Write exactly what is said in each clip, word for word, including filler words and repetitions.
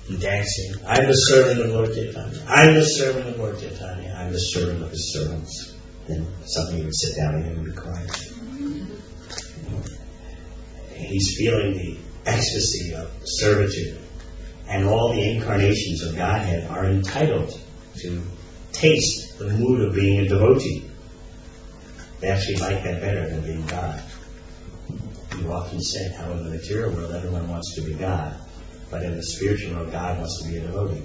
and dancing. I'm the servant of Lord Chaitanya. I'm the servant of Lord Chaitanya. I'm the servant of his servants. Then suddenly he would sit down again and be quiet. He's feeling the ecstasy of servitude. And all the incarnations of Godhead are entitled to taste the mood of being a devotee. They actually like that better than being God. You often said how in the material world everyone wants to be God, but in the spiritual world God wants to be a devotee.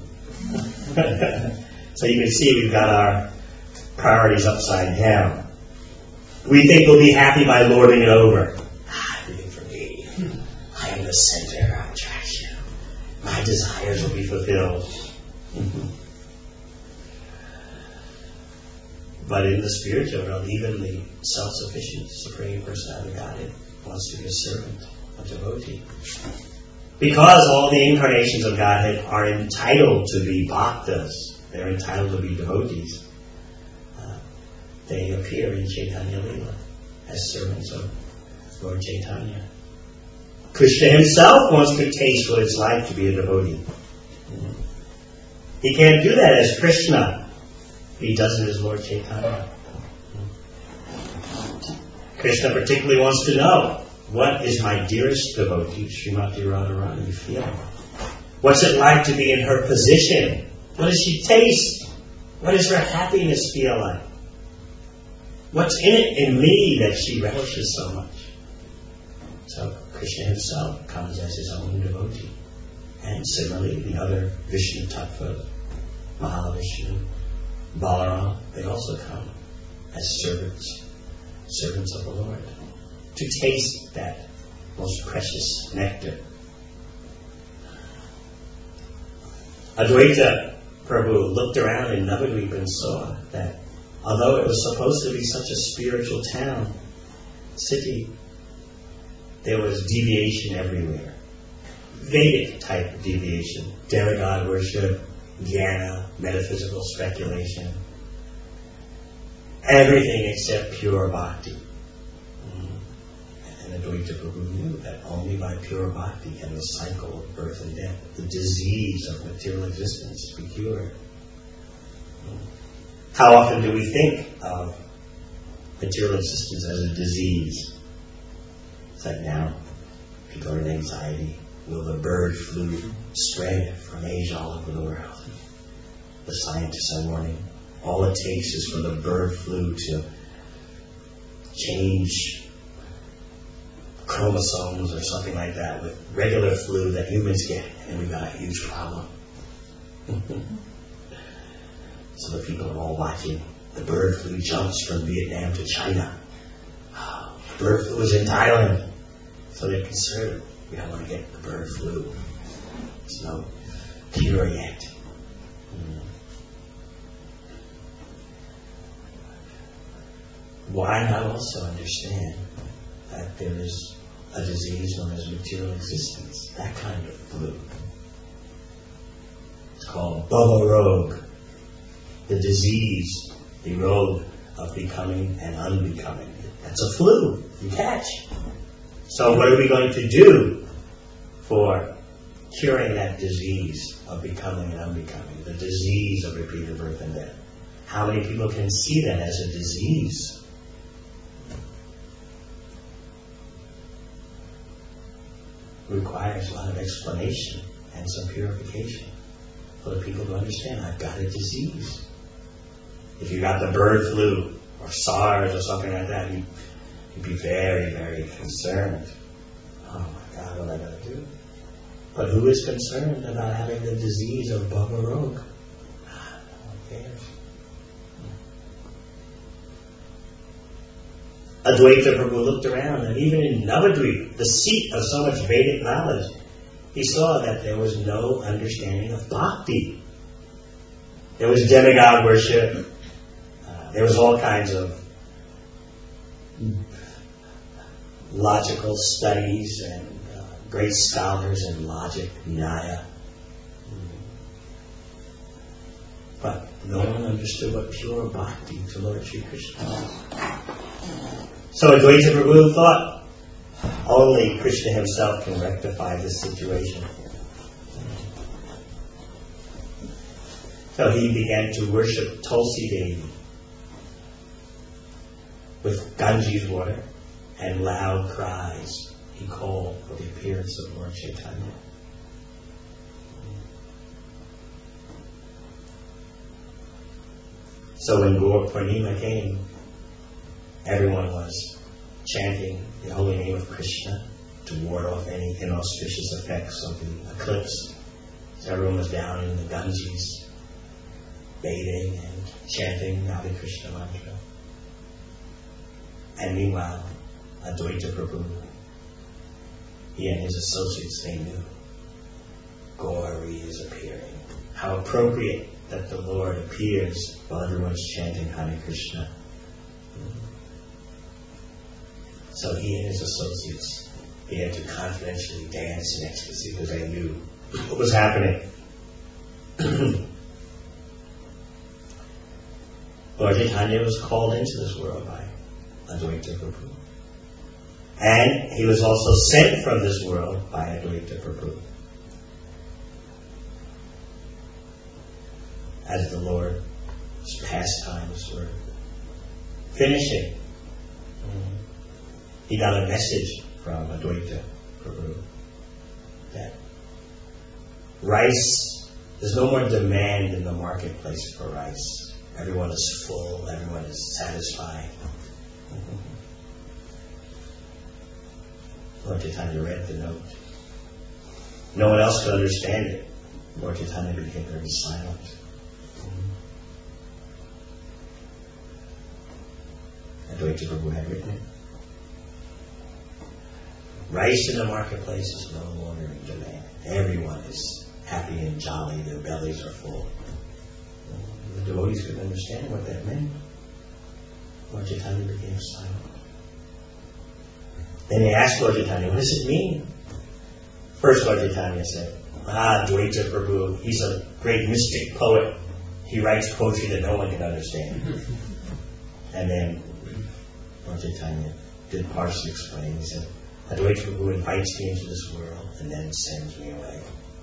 So you can see we've got our priorities upside down. We think we'll be happy by lording it over. Ah, everything for me. I am the center of attraction. My desires will be fulfilled. But in the spiritual world, even the self-sufficient Supreme Personality of Godhead wants to be a servant, a devotee. Because all the incarnations of Godhead are entitled to be bhaktas, they're entitled to be devotees, uh, they appear in Chaitanya Leela as servants of Lord Chaitanya. Krishna himself wants to taste what it's like to be a devotee. He can't do that as Krishna. He does it as Lord Chaitanya. Krishna particularly wants to know, what is my dearest devotee, Srimati Radharani, feeling? What's it like to be in her position? What does she taste? What does her happiness feel like? What's in it in me that she relishes so much? So Krishna himself comes as his own devotee. And similarly, the other Vishnu Tattva, Mahavishnu, Balaram, they also come as servants, servants of the Lord, to taste that most precious nectar. Advaita Prabhu looked around in Navadvip and saw that although it was supposed to be such a spiritual town, city, there was deviation everywhere. Vedic type deviation, demigod worship, jnana, metaphysical speculation, everything except pure bhakti. And Advaita Prabhu knew that only by pure bhakti can the cycle of birth and death, the disease of material existence, be cured. How often do we think of material existence as a disease? It's like now, people are in anxiety. Will the bird flu spread from Asia all over the world? The scientists are warning. All it takes is for the bird flu to change chromosomes or something like that with regular flu that humans get, and we've got a huge problem. So the people are all watching. The bird flu jumps from Vietnam to China. Oh, the bird flu is in Thailand. So they're concerned. We don't want to get the bird flu. There's no cure yet. Mm. Why not also understand that there is a disease known as material existence? That kind of flu. It's called Bhava Rog. The disease, the road of becoming and unbecoming. That's a flu you catch. So what are we going to do for curing that disease of becoming and unbecoming, the disease of repeated birth and death? How many people can see that as a disease? It requires a lot of explanation and some purification for the people to understand, I've got a disease. If you got the bird flu or SARS or something like that, you You'd be very, very concerned. Oh my God, what am I going to do? But who is concerned about having the disease of Bhava Rog? Ah, no one cares. Advaita Prabhu looked around, and even in Navadvip, the seat of so much Vedic knowledge, he saw that there was no understanding of bhakti. There was demigod worship. Uh, there was all kinds of logical studies and uh, great scholars in logic, Nyaya. But no one understood what pure bhakti to Lord Sri Krishna was. So Advaita Prabhu thought only Krishna himself can rectify this situation. So he began to worship Tulsi Devi with Ganges water and loud cries. He called for the appearance of Lord Chaitanya. So when Gaur Purnima came, everyone was chanting the holy name of Krishna to ward off any inauspicious effects of the eclipse. So everyone was down in the Ganges, bathing and chanting the Hare Krishna mantra. And meanwhile, Advaita Prabhu, he and his associates, they knew Gauri is appearing. How appropriate that the Lord appears while everyone's chanting Hare Krishna. So he and his associates began to confidentially dance in ecstasy because they knew what was happening. Lord Chaitanya was called into this world by Advaita Prabhu. And he was also sent from this world by Advaita Prabhu. As the Lord's pastimes were finishing, he got a message from Advaita Prabhu that rice, there's no more demand in the marketplace for rice. Everyone is full, everyone is satisfied. Lord Chaitanya read the note. No one else could understand it. Lord Chaitanya became very silent. Advaita Prabhu had written it. Rice in the marketplace is no longer in demand. Everyone is happy and jolly. Their bellies are full. The devotees couldn't understand what that meant. Lord Chaitanya became silent. Then they asked Lord Chaitanya, what does it mean? First Lord Chaitanya said, ah, Advaita Prabhu, he's a great mystic poet. He writes poetry that no one can understand. And then Lord Chaitanya did partially explain. He said, Advaita Prabhu invites me into this world and then sends me away.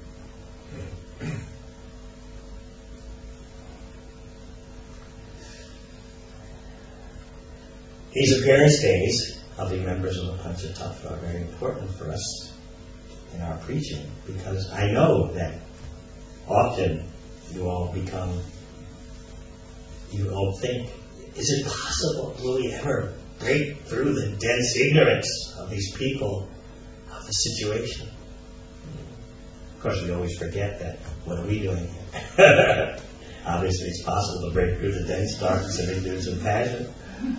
These appearance days of the members of the Panchatattva are very important for us in our preaching, because I know that often you all become, you all think, is it possible, will we ever break through the dense ignorance of these people of the situation? Of course, we always forget that. What are we doing here? Obviously, it's possible to break through the dense darkness of ignorance and passion.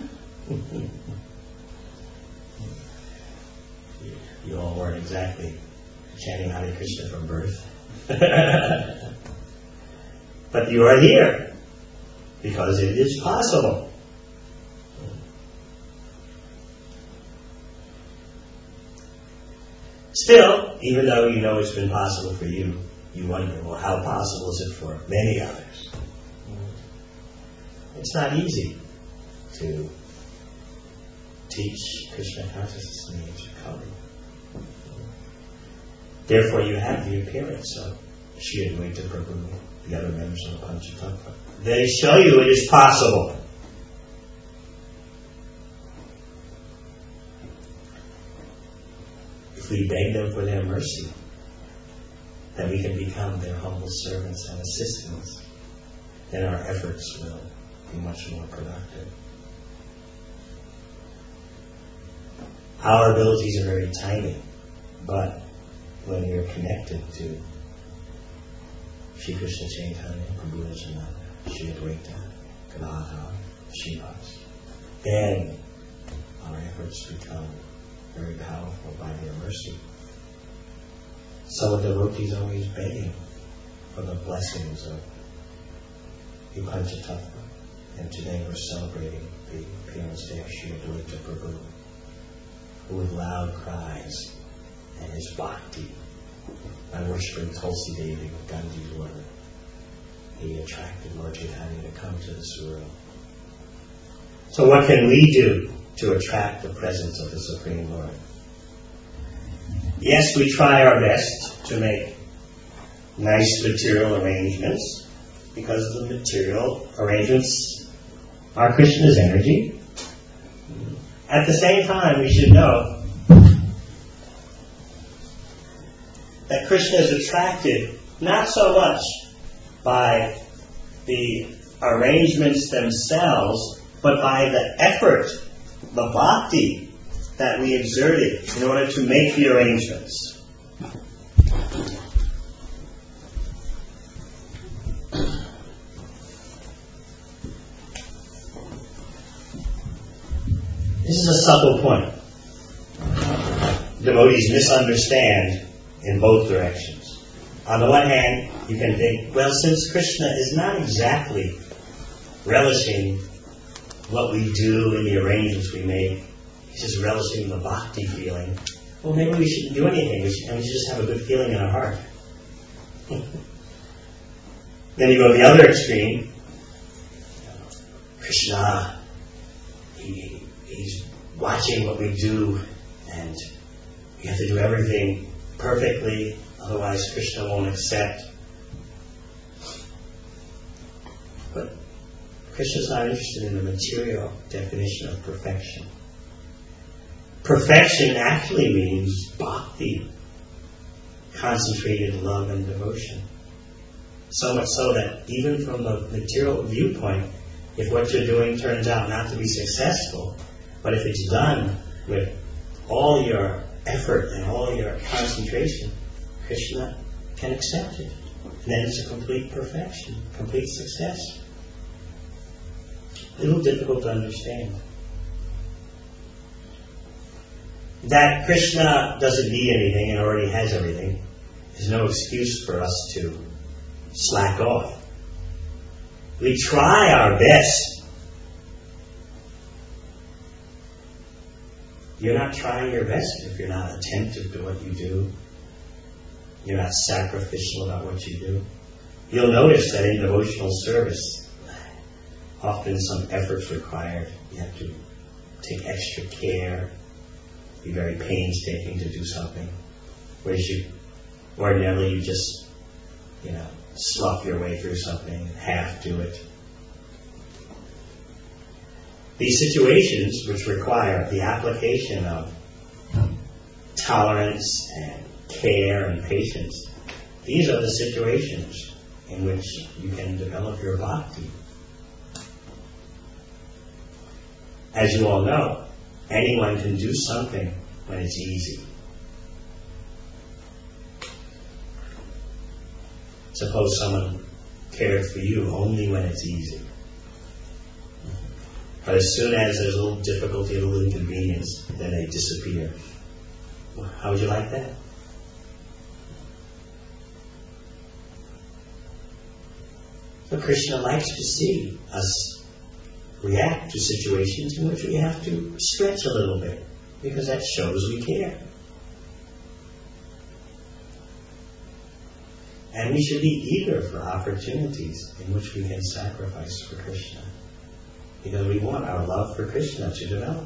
you, you all weren't exactly chanting Hare Krishna from birth. But you are here because it is possible. Still, even though you know it's been possible for you, you wonder, well, how possible is it for many others? It's not easy to teach Krishna consciousness in the age of Kali. Therefore, you have the appearance of Sri Advaita Prabhu, the other members of the Panchatattva. They show you it is possible. If we beg them for their mercy, that we can become their humble servants and assistants, then our efforts will be much more productive. Our abilities are very tiny, but when we are connected to Sri Krishna Chaitanya, Prabhu Nityananda, Sri Advaita, Gadadhar, Srivas, then our efforts become very powerful by their mercy. So a devotee is always begging for the blessings of the Panchatattva. And today we're celebrating the appearance day of Sri Advaita Prabhu, who with loud cries and his bhakti, by worshipping Tulsi Devi with Ganges water, he attracted Lord Chaitanya to come to this world. So what can we do to attract the presence of the Supreme Lord? Yes, we try our best to make nice material arrangements. because the material arrangements are Krishna's energy. At the same time, we should know that Krishna is attracted not so much by the arrangements themselves, but by the effort, the bhakti that we exerted in order to make the arrangements. This is a subtle point. Devotees misunderstand in both directions. On the one hand, you can think, well, since Krishna is not exactly relishing what we do in the arrangements we make, he's just relishing the bhakti feeling, well, maybe we shouldn't do anything. We should, we should just have a good feeling in our heart. Then you go to the other extreme. Krishna, he, he's watching what we do, and we have to do everything perfectly, otherwise Krishna won't accept. But Krishna's not interested in the material definition of perfection. Perfection actually means bhakti, concentrated love and devotion. So much so that even from the material viewpoint, if what you're doing turns out not to be successful, but if it's done with all your effort and all your concentration, Krishna can accept it. And then it's a complete perfection, complete success. A little difficult to understand. That Krishna doesn't need anything and already has everything is no excuse for us to slack off. We try our best. You're not trying your best if you're not attentive to what you do. You're not sacrificial about what you do. You'll notice that in devotional service, often some effort's required. You have to take extra care, be very painstaking to do something. Whereas you, ordinarily you just, you know, slough your way through something, half do it. These situations which require the application of tolerance and care and patience, these are the situations in which you can develop your bhakti. As you all know, anyone can do something when it's easy. Suppose someone cared for you only when it's easy. But as soon as there's a little difficulty, a little inconvenience, then they disappear. Well, how would you like that? But Krishna likes to see us react to situations in which we have to stretch a little bit, because that shows we care. And we should be eager for opportunities in which we can sacrifice for Krishna, because we want our love for Krishna to develop.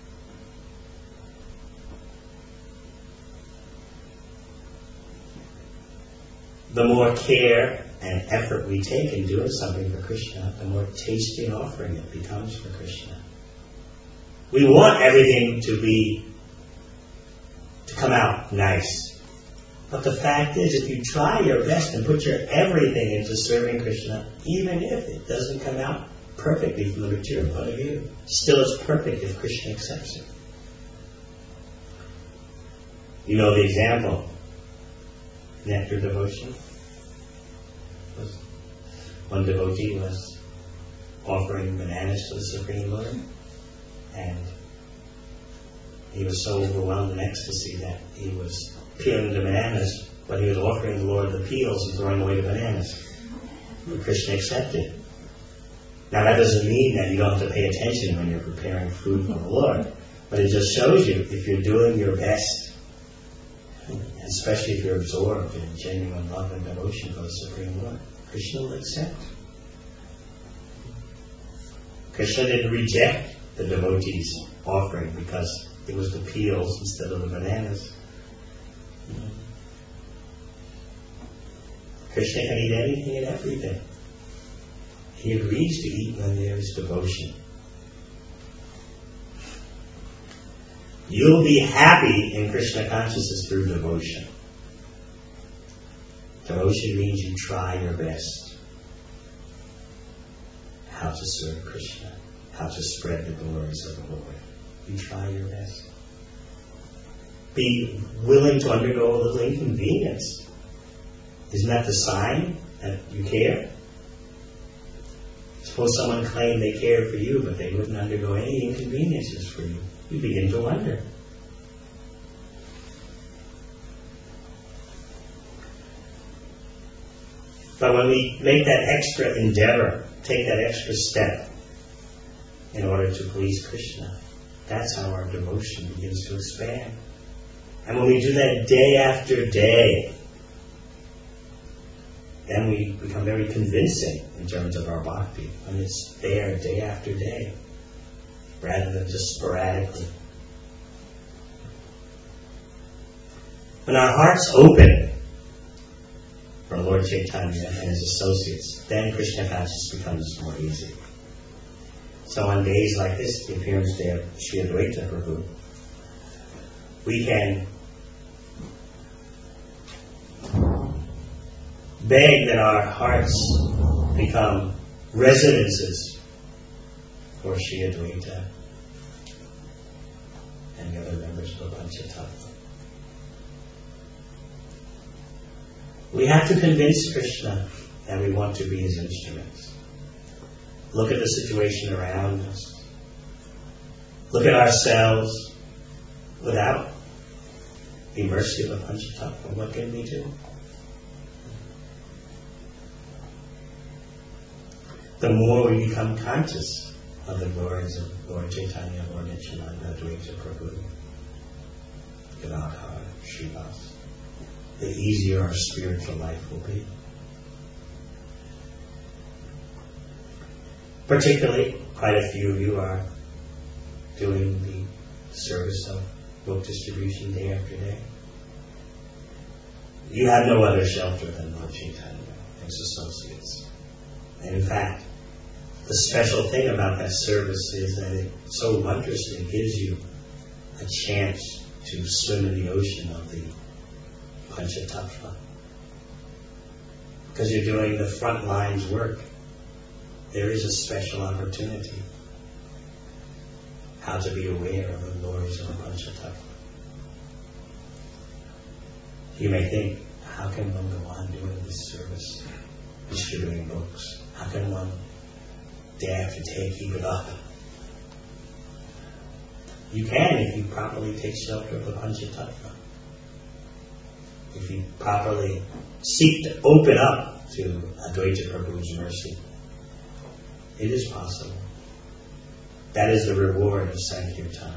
The more care and effort we take in doing something for Krishna, the more tasty an offering it becomes for Krishna. We want everything to be, to come out nice. But the fact is, if you try your best and put your everything into serving Krishna, even if it doesn't come out perfectly from the material point of view, still it's perfect if Krishna accepts it. You know the example. Nectar devotion. One devotee was offering bananas to the Supreme Lord, and he was so overwhelmed in ecstasy that he was peeling the bananas, but he was offering the Lord the peels and throwing away the bananas. And Krishna accepted. Now that doesn't mean that you don't have to pay attention when you're preparing food for the Lord, but it just shows you if you're doing your best, especially if you're absorbed in genuine love and devotion for the Supreme Lord, Krishna will accept. Krishna didn't reject the devotee's offering because it was the peels instead of the bananas. Krishna can eat anything and everything. He agrees to eat when there is devotion. You'll be happy in Krishna consciousness through devotion. Devotion means you try your best how to serve Krishna, how to spread the glories of the Lord. You try your best. Be willing to undergo a little inconvenience. Isn't that the sign that you care? Suppose someone claimed they cared for you, but they wouldn't undergo any inconveniences for you. You begin to wonder. But when we make that extra endeavor, take that extra step in order to please Krishna, that's how our devotion begins to expand. And when we do that day after day, then we become very convincing in terms of our bhakti, when it's there day after day, rather than just sporadically. When our hearts open for Lord Chaitanya and his associates, then Krishna consciousness becomes more easy. So on days like this, the appearance day of Sri Advaita Prabhu, we can beg that our hearts become residences for Sri Advaita and the other members of the Panchatattva. We have to convince Krishna that we want to be his instruments. Look at the situation around us. Look at ourselves without the mercy of the Panchatattva. What can we do? The more we become conscious of the glories of Lord Chaitanya, Lord Nityananda, Advaita Prabhu, Gadadhar, Srivas, the easier our spiritual life will be. Particularly, quite a few of you are doing the service of book distribution day after day. You have no other shelter than Lord Chaitanya and his associates. And in fact, the special thing about that service is that it so wondrously gives you a chance to swim in the ocean of the Panchatattva. Because you're doing the front lines work, there is a special opportunity how to be aware of the glories of the Panchatattva. You may think, how can one go on doing this service, distributing books? How can one, day after day, keep it up? You can if you properly take shelter of the Panchatattva. If you properly seek to open up to Advaita Prabhu's mercy. It is possible. That is the reward of Sankirtan.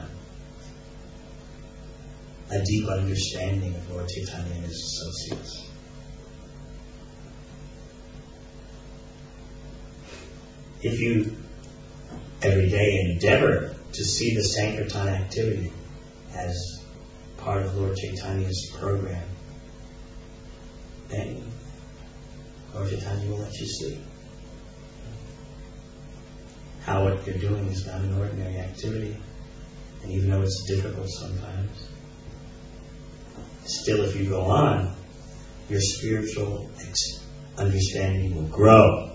A deep understanding of Lord Chaitanya and his associates. If you every day endeavor to see the Sankirtan activity as part of Lord Chaitanya's program, then Lord Chaitanya will let you see how what you're doing is not an ordinary activity, and even though it's difficult sometimes, still if you go on, your spiritual ex- understanding will grow.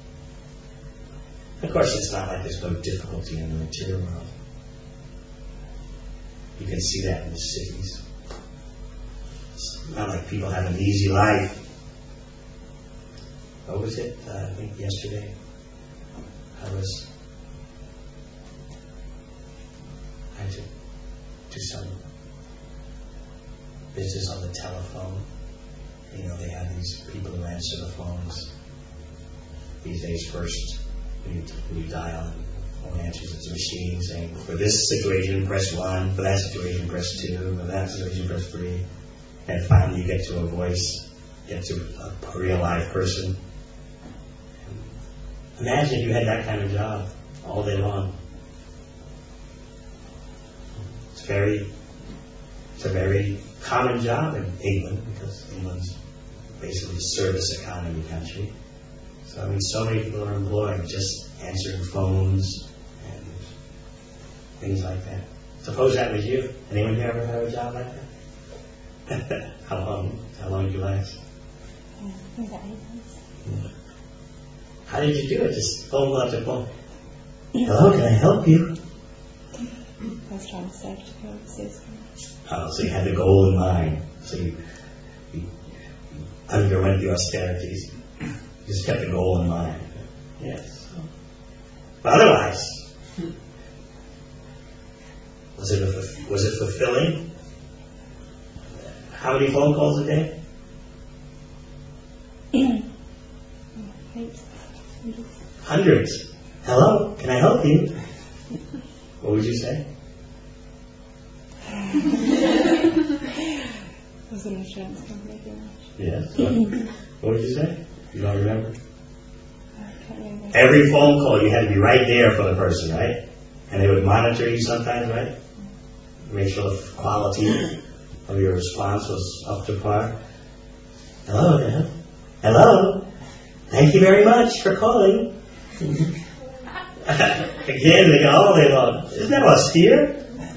Of course, it's not like there's no difficulty in the material world. You can see that in the cities. It's not like people have an easy life. What was it? Uh, I think yesterday I was I had to do some business on the telephone. You know, they have these people who answer the phones. These days, first when you, when you dial, and phone answers, it's a machine saying, for this situation, press one. For that situation, press two. For that situation, press three. And finally, you get to a voice, get to a, a real live person. Imagine if you had that kind of job all day long. It's very, it's a very common job in England, because England's basically a service economy country. So I mean, so many people are employed just answering phones and things like that. Suppose that was you. Anyone here ever had a job like that? How long? How long did you last? Yeah, about eight months. Yeah. How did you do it? Just phone call to phone. Hello, can I help you? I was trying to save to go overseas. Oh, so you had the goal in mind. So you, you underwent the austerities. You just kept the goal in mind. Yes. But otherwise, was it a, was it fulfilling? How many phone calls a day? Eight. Hundreds. Hello, can I help you? What would you say? It was an insurance company. Yes. What, what would you say? You don't remember? I can't remember. Every phone call, you had to be right there for the person, right? And they would monitor you sometimes, right? Make sure the quality of your response was up to par. Hello, Dan. Hello. Thank you very much for calling. Again, they go all day long. Isn't that austere?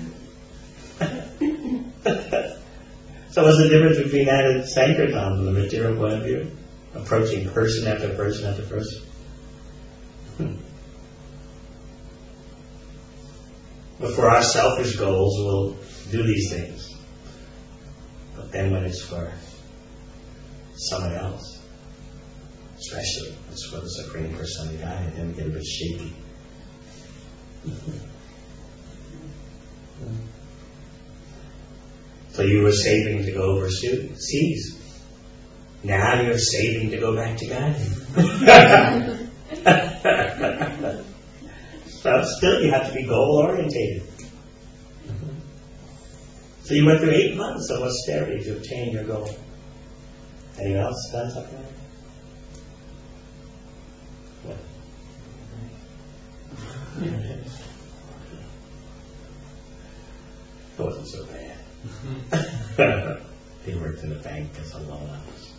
So what's the difference between that and Sankirtan from the material point of view? Approaching person after person after person. But for our selfish goals, we'll do these things. But then when it's for someone else, especially if it's for the Supreme Personality, then we get a bit shaky. So you were saving to go overseas. Now you're saving to go back to God. So still you have to be goal orientated. So you went through eight months of austerity to obtain your goal. Anyone else done something like that? It wasn't so bad. He worked in the bank as a loan office.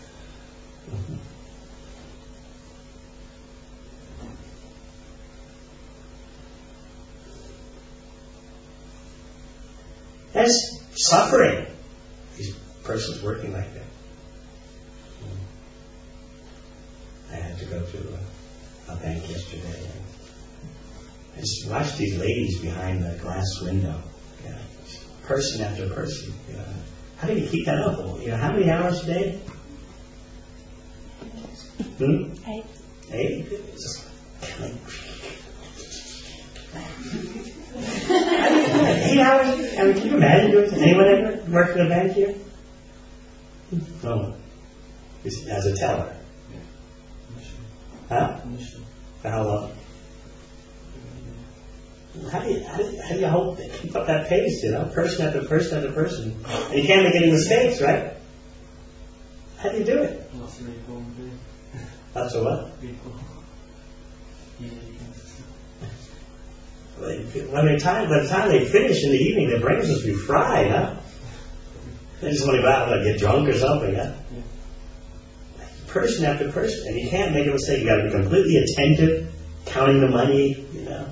That's suffering. These persons working like that. I had to go to a, a bank yesterday. I just watched these ladies behind the glass window. You know, person after person. You know, how do you keep that up? You know, how many hours a day? Hmm? Eight. Eight? Just killing. Eight hours? I mean, can you imagine doing it? Anyone ever worked in a bank here? No. As a teller. Huh? For how long? How do you, how do you, how do you hope to keep up that pace, you know? Person after person after person. And you can't make any mistakes, right? How do you do it? Lots of people on the day. Lots of what? People. Yeah, you When they time, by the time they finish in the evening, their brains must be fried, huh? They just want to go out and get drunk or something, huh? Yeah. Person after person. And you can't make a mistake. You've got to be completely attentive, counting the money, you know.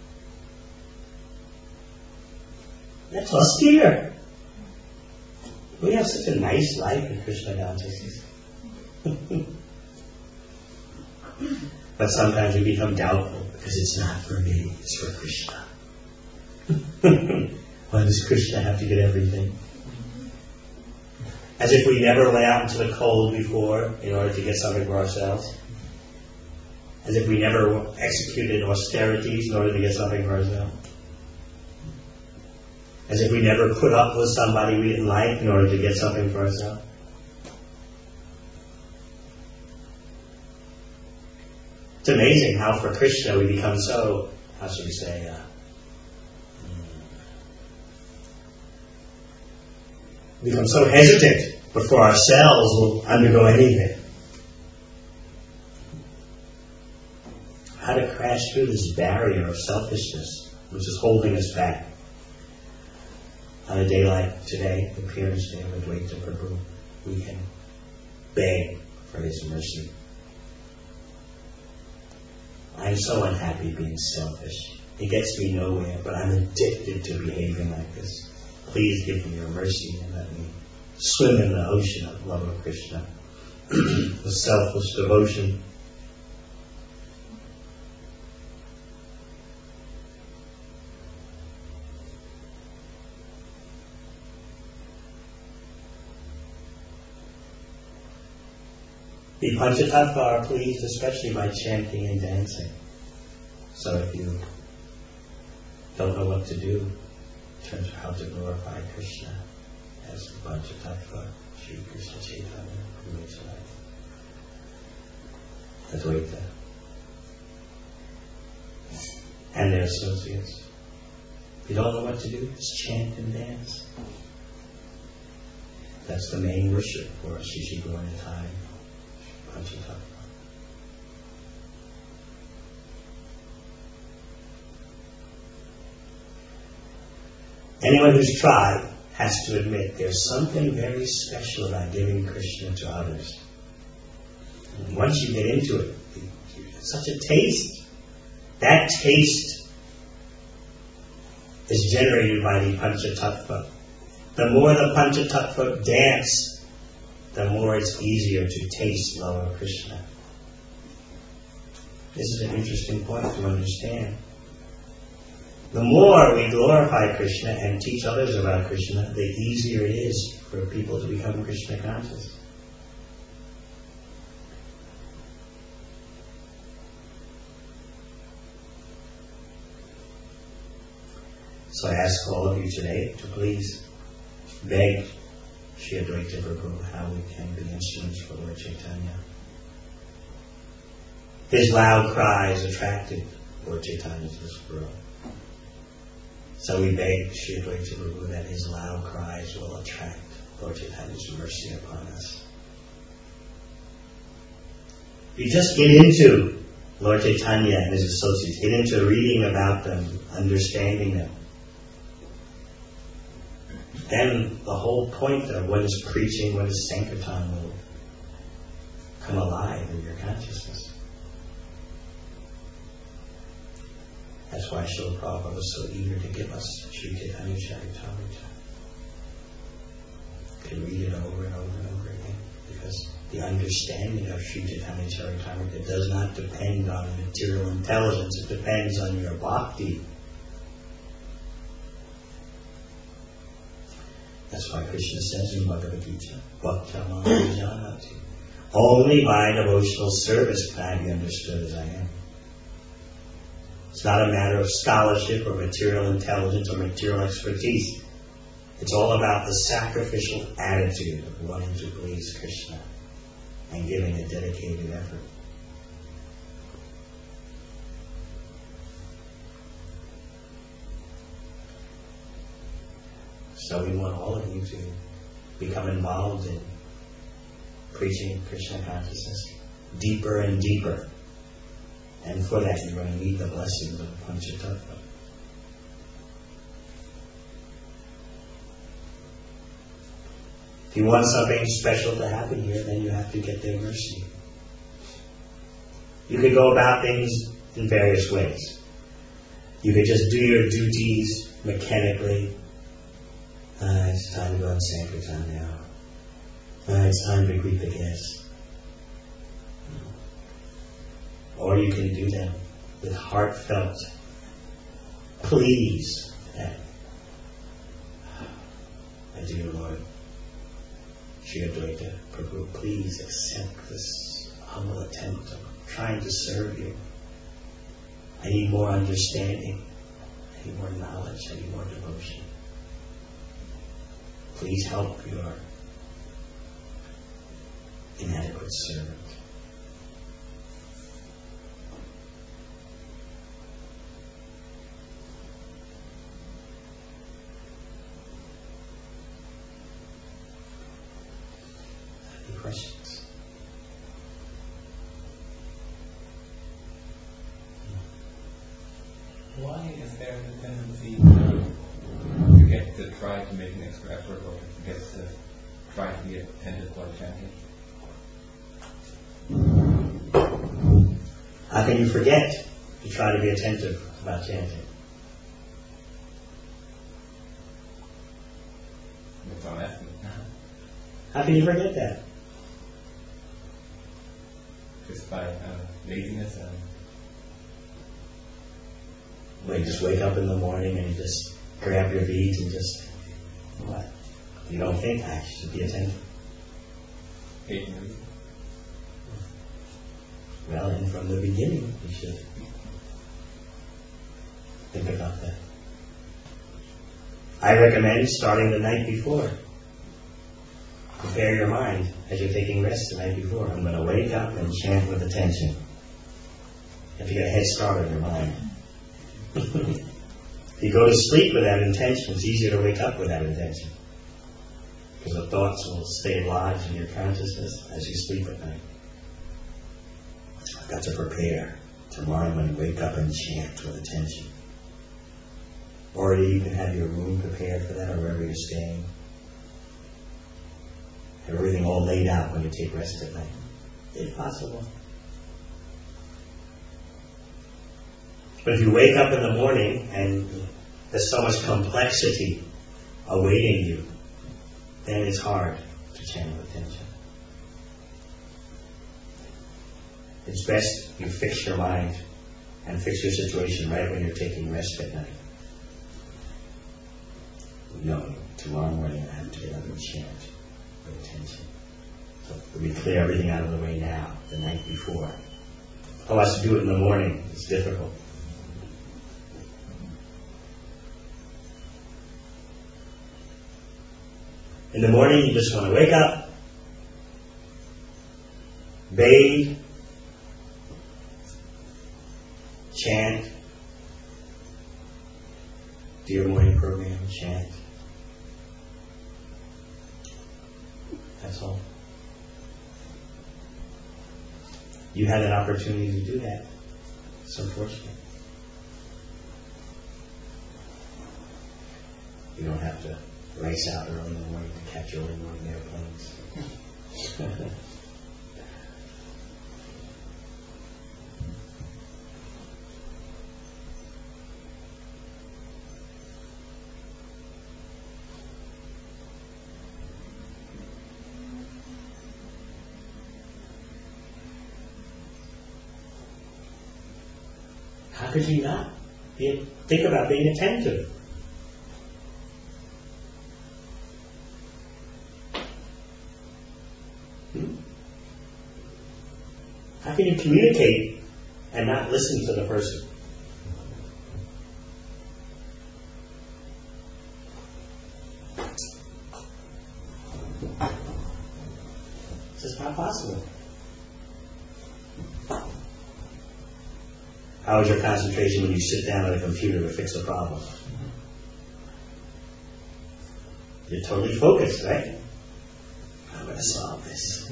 That's austere. We have such a nice life in Krishna consciousness. But sometimes we become doubtful because it's not for me, it's for Krishna. Why does Krishna have to get everything? As if we never went out into the cold before in order to get something for ourselves. As if we never executed austerities in order to get something for ourselves. As if we never put up with somebody we didn't like in order to get something for ourselves. It's amazing how for Krishna we become so, how should we say, uh, become so hesitant before ourselves will undergo anything. How to crash through this barrier of selfishness which is holding us back. On a day like today, the Appearance Day of Advaita Prabhu, we can beg for His mercy. I'm so unhappy being selfish. It gets me nowhere, but I'm addicted to behaving like this. Please give me your mercy and let me swim in the ocean of love of Krishna, the selfless devotion. The Panchatattva are pleased especially by chanting and dancing. So if you don't know what to do in terms of how to glorify Krishna, as the Panchatattva, Sri Krishna Chaitanya, Advaita, and their associates. If you don't know what to do, just chant and dance. That's the main worship for Shri Gaura-Nitai. Anyone who's tried has to admit there's something very special about giving Krishna to others. And once you get into it, it's such a taste. That taste is generated by the Panchatattva. The more the Panchatattva dance, the more it's easier to taste love of Krishna. This is an interesting point to understand. The more we glorify Krishna and teach others about Krishna, the easier it is for people to become Krishna conscious. So I ask all of you today to please beg Sri Advaita Prabhu how we can be instruments for Lord Chaitanya. His loud cries attracted Lord Chaitanya to this world. So we beg Sri Advaita Prabhu that his loud cries will attract Lord Chaitanya's mercy upon us. If you just get into Lord Chaitanya and his associates, get into reading about them, understanding them, then the whole point of what is preaching, what is Sankirtan will come alive in your consciousness. That's why Srila Prabhupada was so eager to give us Sri Chaitanya Charitamrita. You can read it over and over and over again, because the understanding of Sri Chaitanya Charitamrita does not depend on material intelligence, it depends on your bhakti. That's why Krishna says in Bhagavad Gita, Bhaktamam Janati. Only by devotional service can I be understood as I am. It's not a matter of scholarship or material intelligence or material expertise. It's all about the sacrificial attitude of wanting to please Krishna and giving a dedicated effort. So we want all of you to become involved in preaching Krishna consciousness deeper and deeper. And for that you're going to need the blessings of the Panchatattva. If you want something special to happen here, then you have to get their mercy. You could go about things in various ways. You could just do your duties mechanically. Uh, it's time to go on Sankirtan now. Uh, it's time to greet the guests. Or you can do them with heartfelt pleas that, my dear Lord, Sri Advaita Prabhu, please accept this humble attempt of trying to serve you. I need more understanding. I need more knowledge. I need more devotion. Please help your inadequate servant. Any questions? Why is there the tendency to forget to try to make an extra effort, or to forget to try to be attentive while chanting? How can you forget? You try to be attentive about chanting. That's all I'm asking. How can you forget that? Just by uh, laziness and When you just wake up in the morning and you just grab your beads and just, what? You don't think, I should be attentive. hating reason. Well, and from the beginning, you should think about that. I recommend starting the night before. Prepare your mind as you're taking rest the night before. I'm going to wake up and chant with attention. If you get a head start on your mind. If you go to sleep with that intention, it's easier to wake up with that intention. Because the thoughts will stay lodged in your consciousness as you sleep at night. I've got to prepare. Tomorrow I'm going to wake up and chant with attention. Or you can have your room prepared for that, or wherever you're staying. Have everything all laid out when you take rest at night. If possible. But if you wake up in the morning and there's so much complexity awaiting you, then it's hard to channel attention. It's best you fix your mind and fix your situation right when you're taking rest at night. No, tomorrow morning I have to get up and chant with attention. So we clear everything out of the way now, the night before. Otherwise, to do it in the morning, it's difficult. In the morning, you just want to wake up, bathe, chant, do your morning program, chant. That's all. You had an opportunity to do that. It's unfortunate. You don't have to race out early in the morning to catch early morning airplanes. How could you not be, think about being attentive? Hmm? How can you communicate and not listen to the person? It's just not possible. How is your concentration when you sit down at a computer to fix a problem? You're totally focused, right? I'm going to solve this.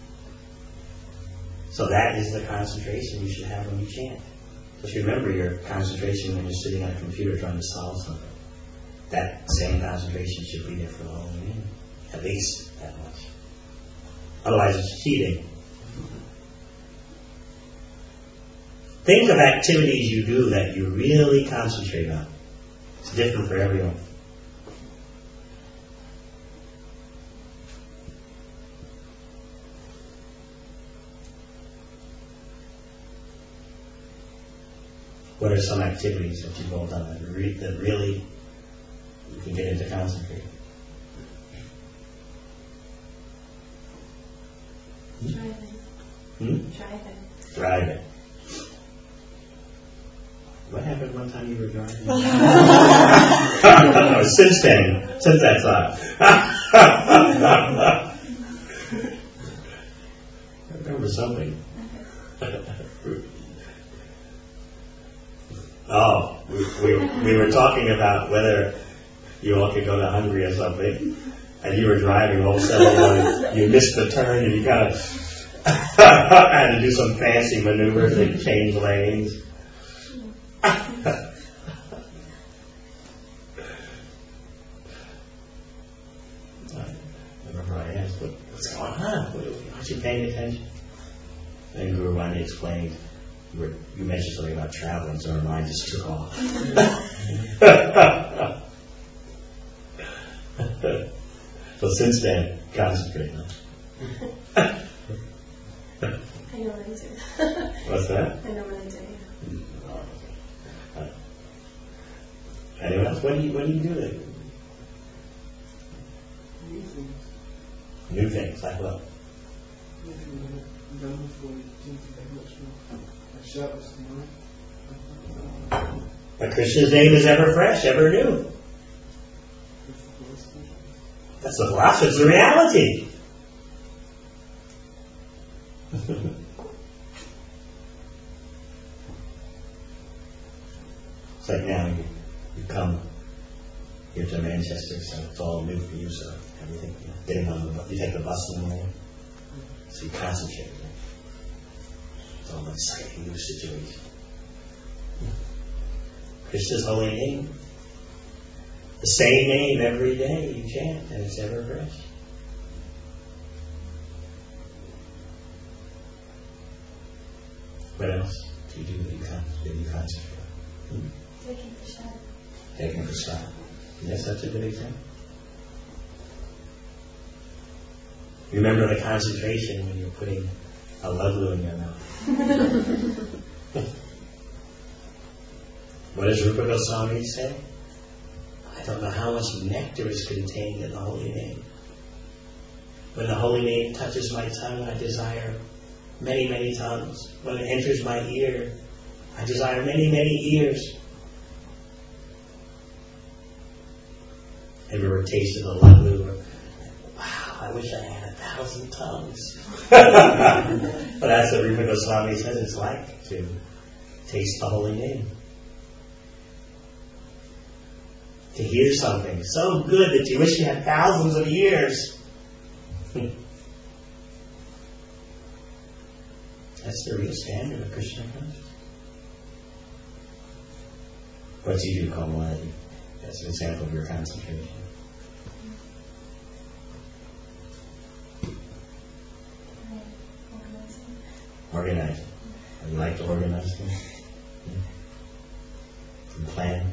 So that is the concentration you should have when you chant. Just remember your concentration when you're sitting on a computer trying to solve something. That same concentration should be there for the whole meeting. At least that much. Otherwise it's cheating. Think of activities you do that you really concentrate on. It's different for everyone. What are some activities that you've all done that, re- that really you can get into concentrating? Driving. Hmm? Driving. Driving. What happened one time you were driving? since then, since that time. I remember something. Oh, we, we, we were talking about whether you all could go to Hungary or something, and you were driving, all of a sudden you missed the turn and you kind of had to do some fancy maneuvers and change lanes. I remember I asked, what, what's going on? Aren't you paying attention? And Guru Vani explained, You, were, you mentioned something about traveling, so our mind just took off. So since then, concentrate on it. I know what I do. What's that? I know what I do. Uh, anyone else? What do you What do you do then? New things. New things, like what? Nothing that I've done before. You seem to have much more. I shot this tomorrow. But Krishna's name is ever fresh, ever new. That's the philosophy. It's the reality. It's like now you, you come here to Manchester, so it's all new for you. So everything, you know, getting on the bus, you take the bus in the morning, so you concentrate. It's all an exciting new situation. Krishna's holy name, the same name every day you chant, and it's ever fresh. What else do you do that you, con- that you concentrate on? Hmm? Taking the shot. Taking a shot. Yes, that's a good example. Remember the concentration when you're putting a lovelu in your mouth. What does Rupa Goswami say? I don't know how much nectar is contained in the holy name. When the holy name touches my tongue, I desire many, many tongues. When it enters my ear, I desire many, many ears. Have you ever tasted a lovelu? Wow, I wish I had a thousand tongues. But that's what Rupa Goswami says it's like to taste the holy name. To hear something so good that you wish you had thousands of ears. That's the real standard of Krishna consciousness. What do you do, Kamala? That's an example of your concentration. Organizing. You like to organize things? And plan.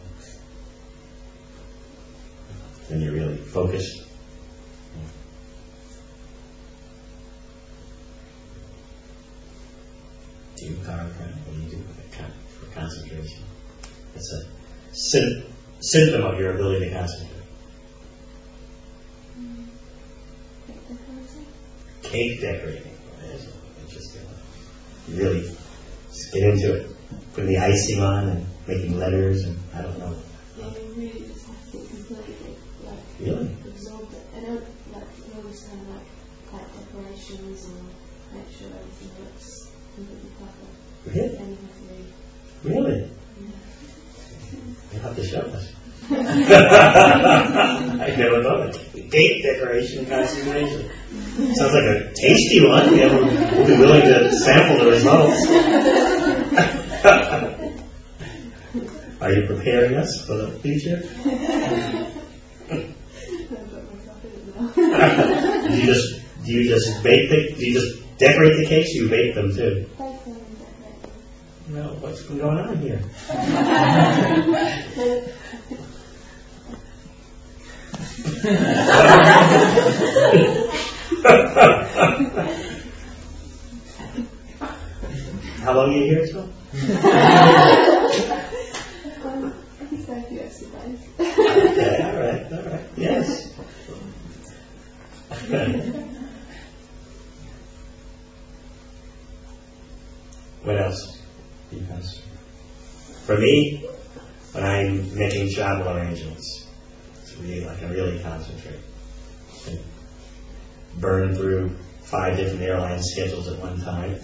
Then you're really focused. Do you carve What do you do for concentration? It's a sy- symptom of your ability to concentrate. Cake decorating. That's interesting. You really just get into it. Putting the icing on and making letters and I don't know. Yeah, you really just have to completely like Really? absorb it. I don't like always kind of like like decorations and make sure everything looks completely proper. Really? And you have to leave. Really? Yeah. You'll have to show us. I never thought of it. Cake decoration concentration. Sounds like a tasty one. Yeah, we'll, we'll be willing to sample the results. Are you preparing us for the future? do you just do you just bake the do you just decorate the cakes? You bake them too. No, what's going on here? How long are you here till? um, I think I have to exercise. Okay, all right, all right, yes. What else? Because for me, when I'm making travel arrangements, it's really, I can really concentrate. And burn through five different airline schedules at one time.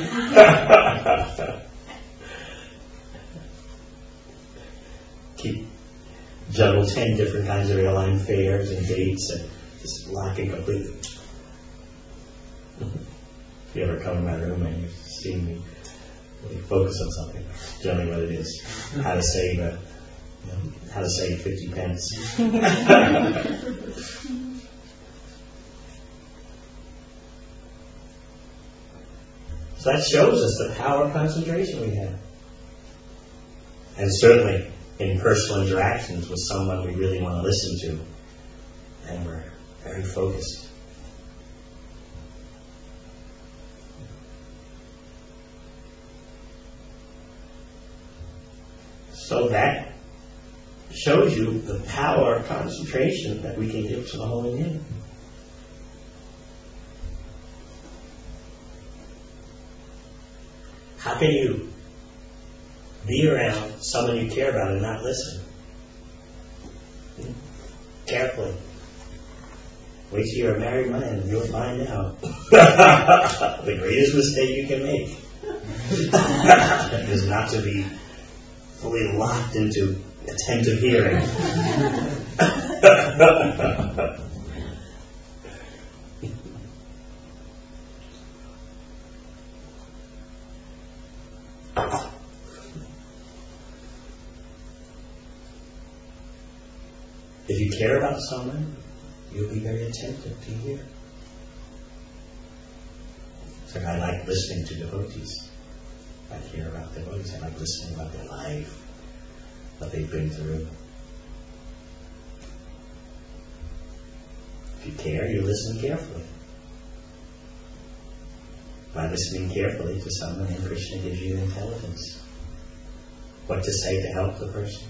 Keep juggle ten different kinds of airline fares and dates and just lock in completely. If you ever come in my room and you've seen me really focus on something, generally what it is, how to save a, you know, how to save fifty pence. So that shows us the power of concentration we have. And certainly in personal interactions with someone we really want to listen to, and we're very focused. So that shows you the power of concentration that we can give to the holy name. How can you be around someone you care about and not listen? Carefully. Wait till you're a married man and you'll find out. The greatest mistake you can make is not to be fully locked into attentive hearing. If you care about someone, you'll be very attentive to hear. So I like listening to devotees. I care about devotees. I like listening about their life, what they've been through. If you care, you listen carefully. By listening carefully to someone, then Krishna gives you intelligence. What to say to help the person.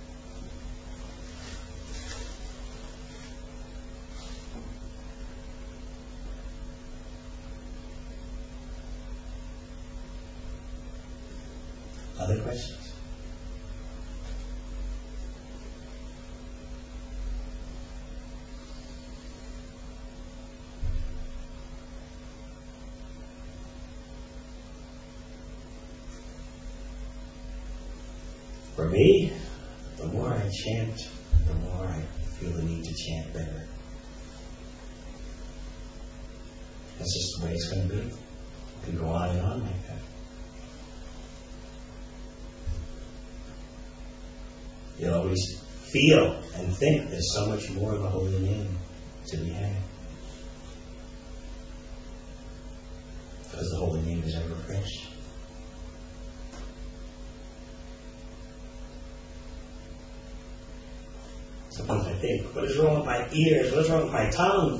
Other questions? For me, the more I chant, the more I feel the need to chant better. That's just the way it's going to be. It can go on and on like that. You'll always feel and think there's so much more of the holy name to be had. Because the holy name is ever fresh. Sometimes I think, what is wrong with my ears? What's wrong with my tongue?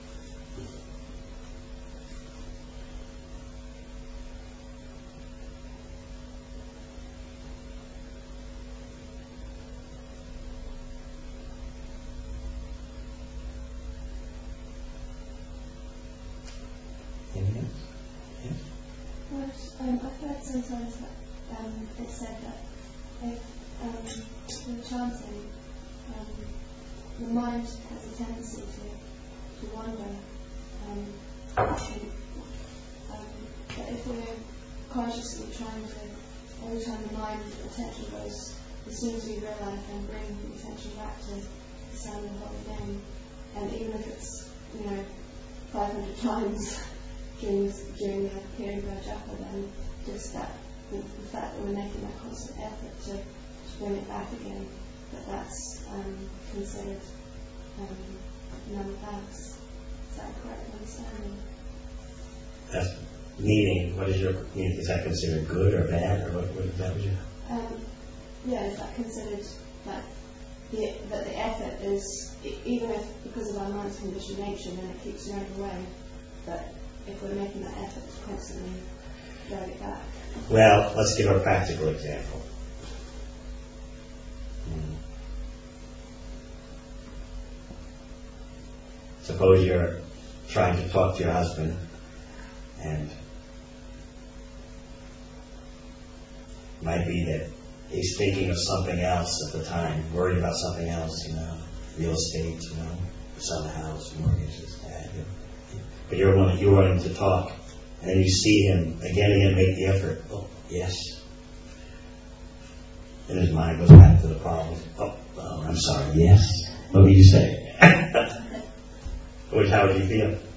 Well, um, I've heard sometimes that um, it's said that if um, when chanting, um, the mind has a tendency to, to wander. Um, and, um, but if we're consciously trying to, every time the mind attention goes, as soon as we realise and bring the attention back to the sound of the holy name, and even if it's, you know, five hundred times during, during the period of our japa, then just that, the, the fact that we're making that constant effort to, to bring it back again, that that's um, considered um, non-thanks. Is that a correct understanding? That's meaning, what is your meaning? Is that considered good or bad, or what, what is that? What you... Um, yeah, is that considered like the, that the effort is, even if because of our mind's conditioned nature, then it keeps going away, but if we're making that effort to constantly drag it back? Well, let's give a practical example. Hmm. Suppose you're trying to talk to your husband and it might be that he's thinking of something else at the time, worried about something else, you know, real estate, you know, sell a house, mortgages, that, you know. But you're wanting, you're wanting to talk, and then you see him again and again make the effort. Oh, yes. And his mind goes back to the problem. Oh, oh I'm sorry, yes. What did you say? Which, how would you feel? Um,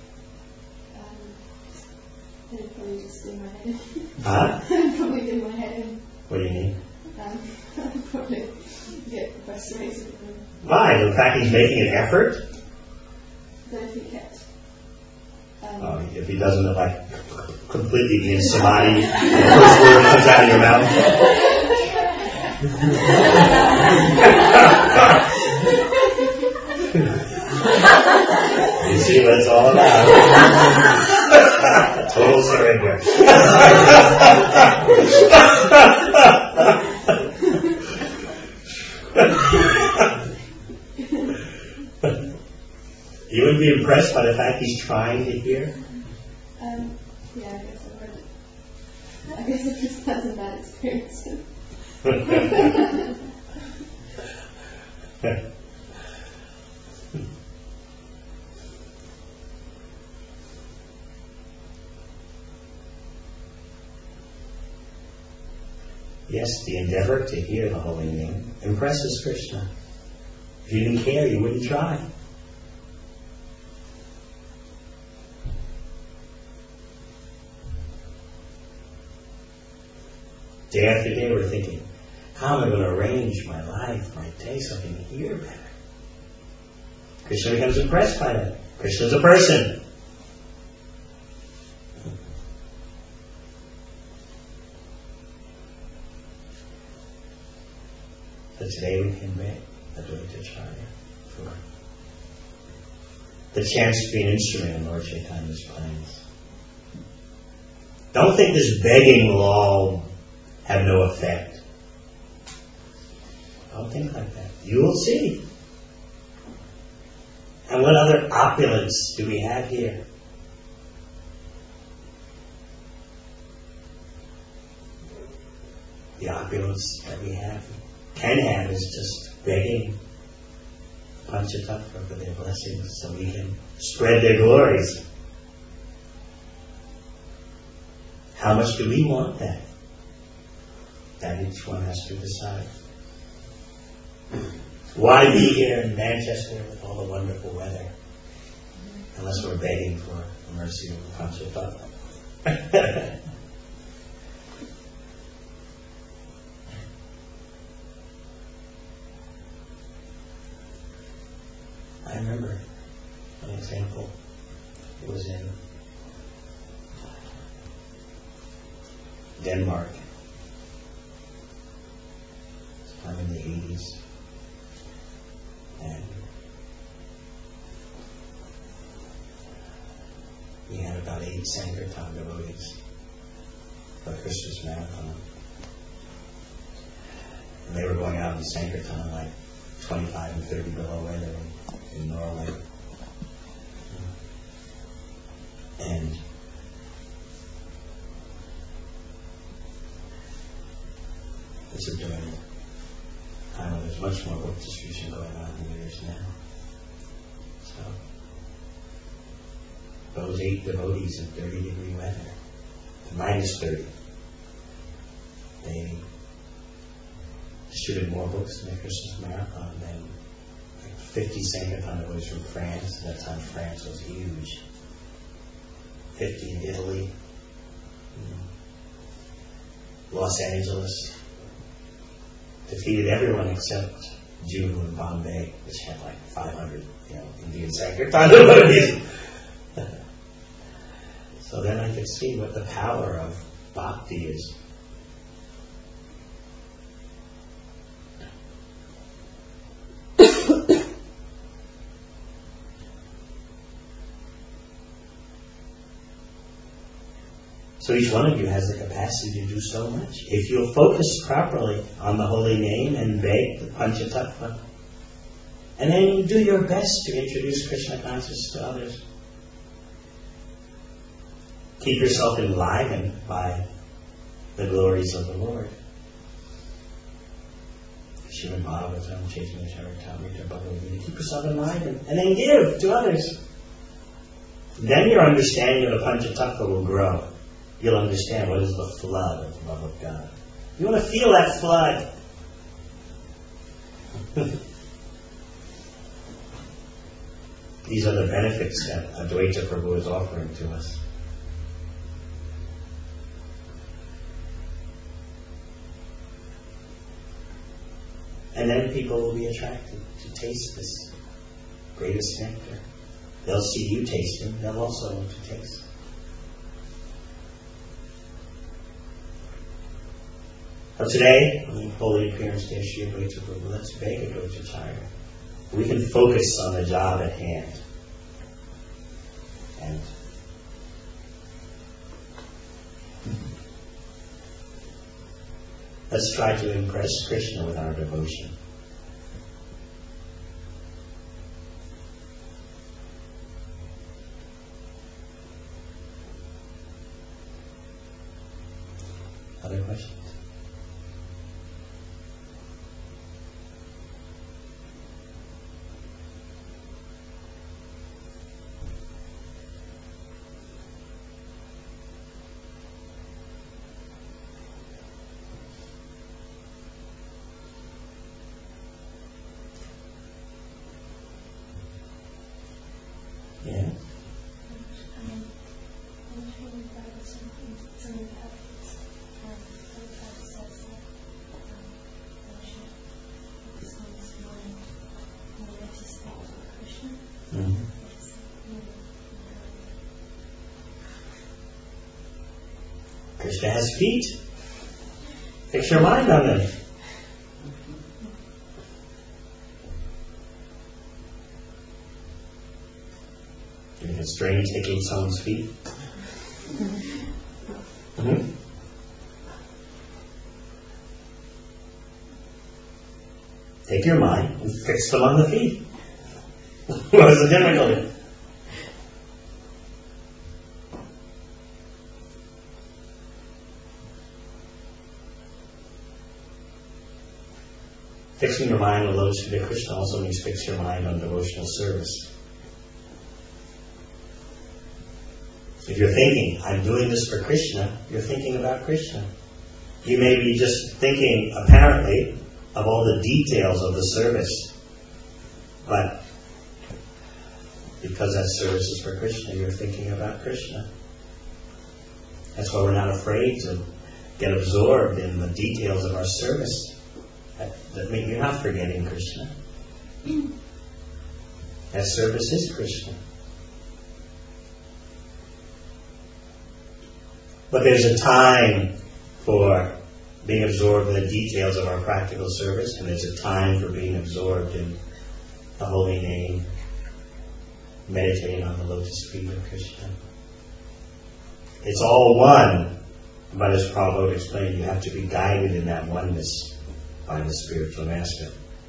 I'd probably just do my head in. Huh? I'd probably do my head in. What do you mean? Um, I'd probably get frustrated. Why? The fact he's making an effort? But if he kept... Um, Oh, if he doesn't, like, completely be in samadhi. The first word comes out of your mouth. You see what it's all about. Total surrender. You would be impressed by the fact he's trying to hear? Um, yeah, I guess I've heard it. I guess it just has a bad experience. Yes, the endeavor to hear the holy name impresses Krishna. If you didn't care, you wouldn't try. Day after day we're thinking, how am I going to arrange my life, my day, so I can hear better? Krishna becomes impressed by that. Krishna's a person. So today we can make Advaita Acharya for the chance to be an instrument in Lord Chaitanya's plans. Don't think this begging will all have no effect. Don't think like that. You will see. And what other opulence do we have here? The opulence that we have, can have, is just begging Panchatattva for their blessings so we can spread their glories. How much do we want that? That each one has to decide. Why be here in Manchester with all the wonderful weather unless we're begging for the mercy of Panchatattva? I remember an example. It was in Denmark. I'm in the eighties. And we had about eight Sankirtan devotees for Krishna's marathon. And they were going out in Sankirtan like twenty-five and thirty below weather in, in Norway. And this is during a time when there's much more book distribution going on than there is now. So, those eight devotees in thirty degree weather, minus thirty, they distributed more books in the Krishna's marathon than like fifty Sankirtan devotees from France. At that time, France was huge. fifty in Italy, Los Angeles. Defeated everyone except Juneau and Bombay, which had like five hundred, you know, Indian Sankirtan devotees. So then I could see what the power of bhakti is. So each one of you has the capacity to do so much. If you'll focus properly on the holy name and beg the Panchatattva, and then do your best to introduce Krishna consciousness to others. Keep yourself enlivened by the glories of the Lord. Srimad Bhagavatam, Chaitanya Charitamrita, Bhagavad Gita. Keep yourself enlivened, and then give to others. Then your understanding of the Panchatattva will grow. You'll understand what is the flood of the love of God. You want to feel that flood. These are the benefits that Advaita Prabhu is offering to us. And then people will be attracted to taste this greatest nectar. They'll see you tasting, they'll also want to taste. So today, on the holy appearance day, Shri Advaita Prabhu, let's beg Advaitacharya. We can focus on the job at hand. And let's try to impress Krishna with our devotion. Other questions? Yeah. Um, I'm not sure if that was something, something that um, Prabhupada says that um, one should focus on his mind in the latest state of Krishna. Mm-hmm. It's really Krishna has feet. Fix your mind on them. You think it's strange taking someone's feet? Mm-hmm. Take your mind and fix them on the feet. What is the difficulty? Fixing your mind on Lotus Feet of Krishna also means fix your mind on devotional service. If you're thinking, I'm doing this for Krishna, you're thinking about Krishna. You may be just thinking, apparently, of all the details of the service. But because that service is for Krishna, you're thinking about Krishna. That's why we're not afraid to get absorbed in the details of our service. That, that means you're not forgetting Krishna. That service is Krishna. But there's a time for being absorbed in the details of our practical service, and there's a time for being absorbed in the holy name, meditating on the lotus feet of Krishna. It's all one, but as Prabhupada explained, you have to be guided in that oneness by the spiritual master.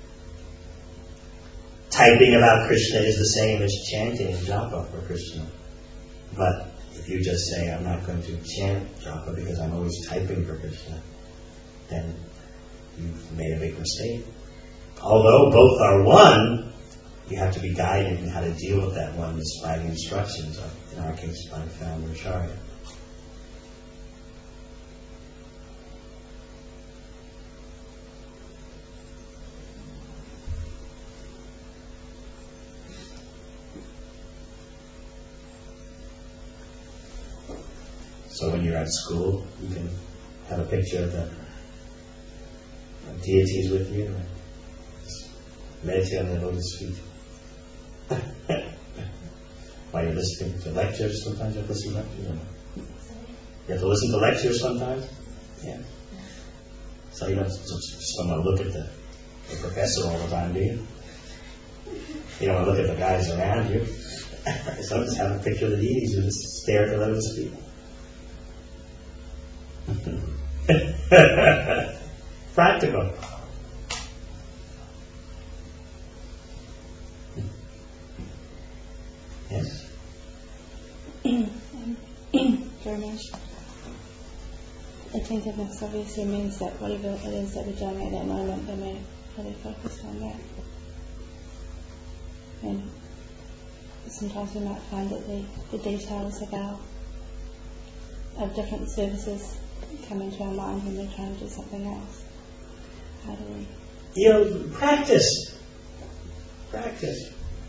Typing about Krishna is the same as chanting japa for Krishna. But if you just say, I'm not going to chant japa because I'm always typing for Krishna, then you've made a big mistake. Although both are one, you have to be guided in how to deal with that oneness by the instructions of, in our case, by the founder Acharya. So when you're at school, you can have a picture of the of deities with you and just meditate on the lotus feet. While you're listening to lectures, sometimes you have to listen to lectures. Or no? You have to listen to lectures sometimes? Yeah. So you don't just, just don't want to look at the, the professor all the time, do you? You don't want to look at the guys around you. So just have a picture of the deities and just stare at the lotus feet. Practical. Yes? Very much. Attentiveness obviously means that whatever it is that we're doing at that moment, then we're really focused on that. And sometimes we might find that the, the details of our of different services come into our mind when we're trying to do something else. How do we? You know, practice. Practice.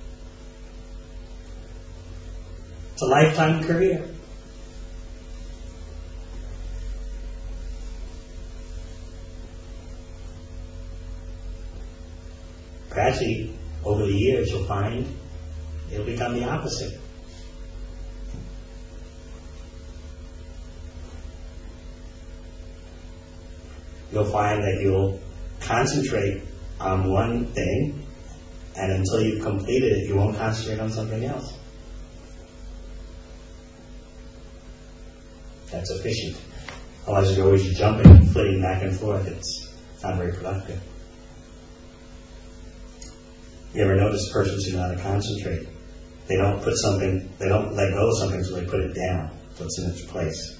It's a lifetime career. Gradually, over the years, you'll find it'll become the opposite. you'll find that you'll concentrate on one thing, and until you've completed it, you won't concentrate on something else. That's efficient. Otherwise, you're always jumping and flitting back and forth. It's not very productive. You ever notice persons who know how to concentrate? They don't put something, they don't let go of something until they put it down, so it's in its place.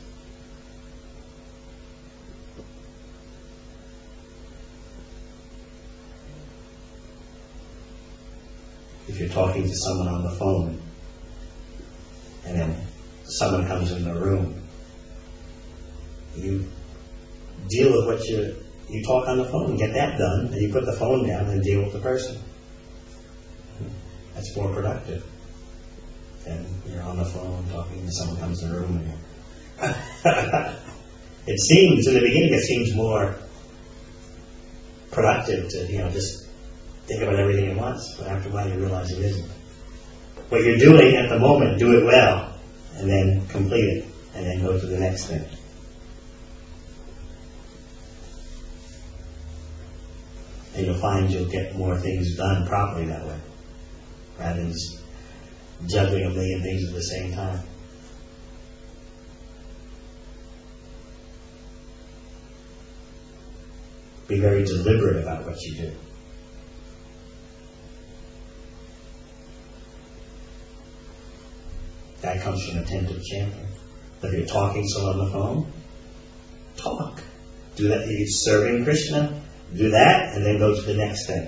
If you're talking to someone on the phone, and then someone comes in the room, you deal with what you, you talk on the phone, get that done, and you put the phone down and deal with the person. That's more productive than you're on the phone talking and someone comes in the room. And it seems, in the beginning, it seems more productive to, you know, just think about everything at once, but after a while you realize it isn't. What you're doing at the moment, do it well, and then complete it, and then go to the next thing. And you'll find you'll get more things done properly that way, rather than just juggling a million things at the same time. Be very deliberate about what you do. That comes from attentive chanting. If you're talking so on the phone, talk. Do that. If you're serving Krishna, do that, and then go to the next thing.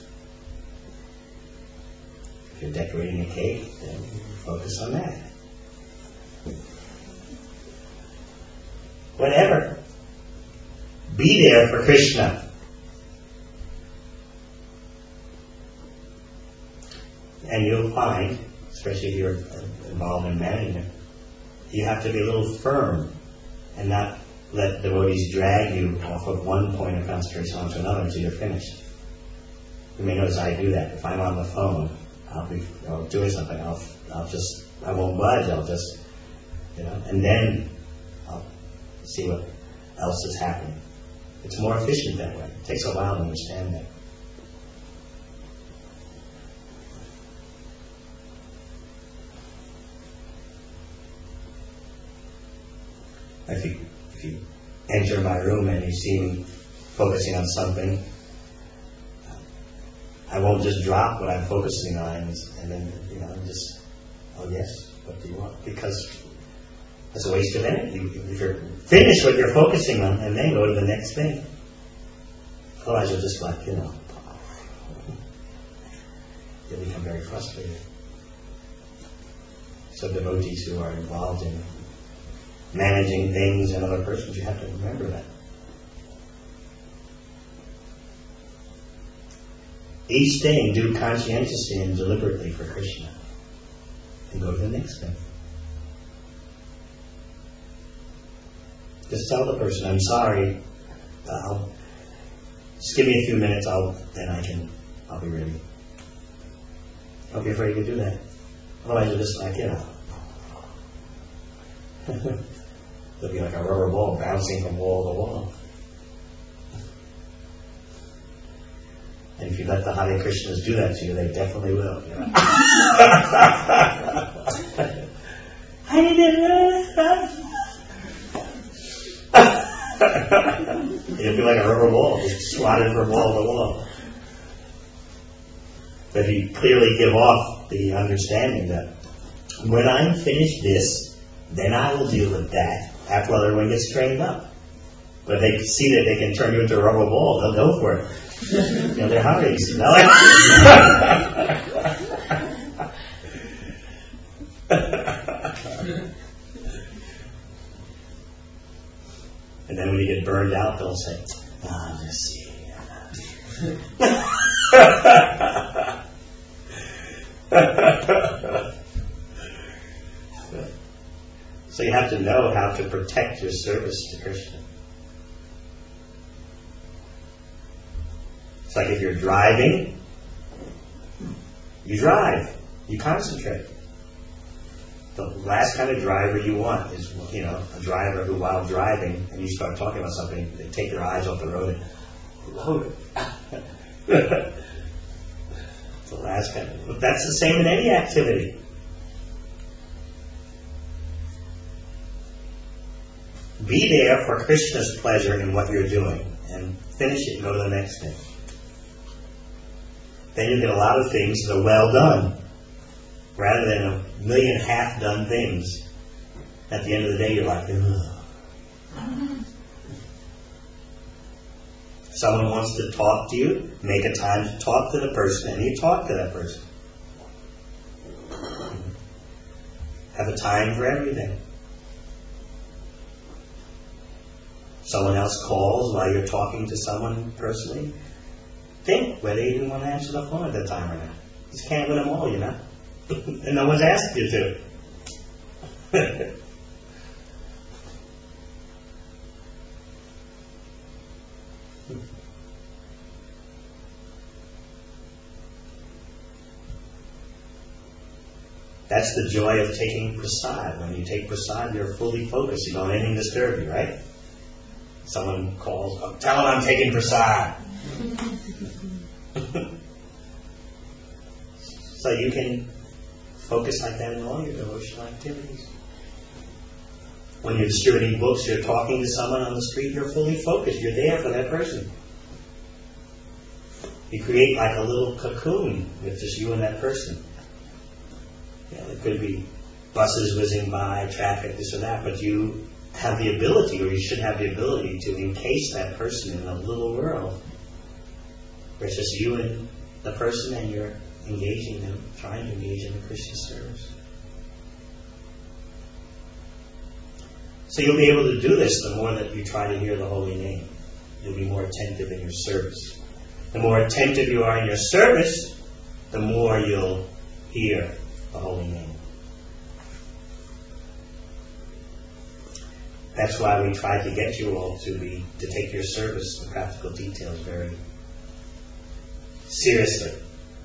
If you're decorating a cake, then focus on that. Whatever. Be there for Krishna. And you'll find, especially if you're involved in management, you have to be a little firm and not let devotees drag you off of one point of concentration onto another until you're finished. You may notice I do that. If I'm on the phone, I'll be I'll doing something. I'll I'll just I won't budge. I'll just you know, and then I'll see what else is happening. It's more efficient that way. It takes a while to understand that. If you, if you enter my room and you see me focusing on something, I won't just drop what I'm focusing on and then, you know, just, oh yes, what do you want? Because it's a waste of energy. If you're finish what you're focusing on and then go to the next thing. Otherwise you'll just like, you know, you'll become very frustrated. So devotees who are involved in managing things and other persons, you have to remember that. Each thing do conscientiously and deliberately for Krishna. And go to the next thing. Just tell the person, I'm sorry, I'll, just give me a few minutes, I'll, then I can, I'll be ready. Don't be afraid to do that. Otherwise you're just like, you know, it'll be like a rubber ball bouncing from wall to wall. And if you let the Hare Krishnas do that to you, they definitely will. You know? I didn't You'll be like a rubber ball, just swatted from wall to wall. But if you clearly give off the understanding that when I'm finished this, then I will deal with that after everyone gets trained up. But if they see that they can turn you into a rubber ball, they'll go for it. You know, they're hungry. You know? And then when you get burned out, they'll say, ah, let's see. So you have to know how to protect your service to Krishna. It's like if you're driving, you drive, you concentrate. The last kind of driver you want is, you know, a driver who, while driving, and you start talking about something, they take their eyes off the road and load it. The last kind of, but that's the same in any activity. Be there for Krishna's pleasure in what you're doing, and finish it and go to the next thing. Then you get a lot of things that are well done, rather than a million half-done things. At the end of the day, you're like, ugh. Someone wants to talk to you, make a time to talk to the person, and you talk to that person. Have a time for everything. Someone else calls while you're talking to someone personally. Think whether you even want to answer the phone at that time or not. You just can't win them all, you know. And no one's asked you to. That's the joy of taking prasad. When you take prasad, you're fully focused. You don't let anything disturb you, right? Someone calls, oh, tell them I'm taking prasad. So you can focus like that in all your devotional activities. When you're distributing books, you're talking to someone on the street, you're fully focused. You're there for that person. You create like a little cocoon with just you and that person. You know, it could be buses whizzing by, traffic, this or that, but you have the ability, or you should have the ability, to encase that person in a little world where it's just you and the person, and you're engaging them, trying to engage in the Krishna service. So you'll be able to do this the more that you try to hear the holy name. You'll be more attentive in your service. The more attentive you are in your service, the more you'll hear the holy name. That's why we tried to get you all to be to take your service, the practical details, very seriously.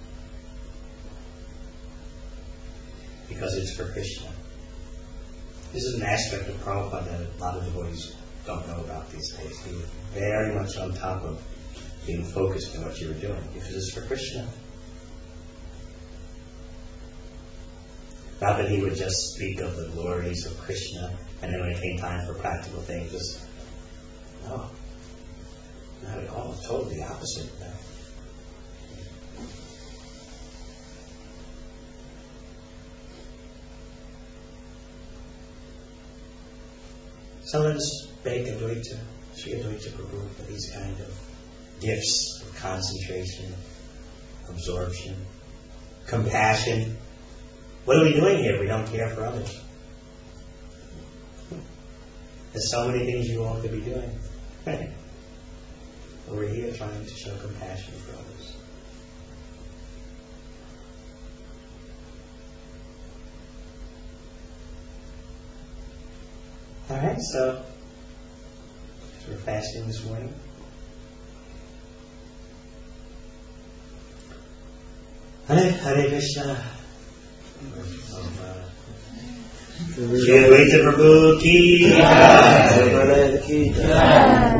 Because it's for Krishna. This is an aspect of Prabhupada that a lot of devotees don't know about these days. He was very much on top of being focused on what you were doing, because it's for Krishna. Not that he would just speak of the glories of Krishna, and then when it came time for practical things, just, no, not at all. Totally the opposite of that. So let us beg Advaita, Sri Advaita Prabhu, for these kind of gifts of concentration, absorption, compassion. What are we doing here if we don't care for others? There's so many things you all could be doing. Right? But we're here trying to show compassion for others. Alright, so, so we're fasting this morning. Hare Hare Krishna. Shri Advaita Prabhu ki jai.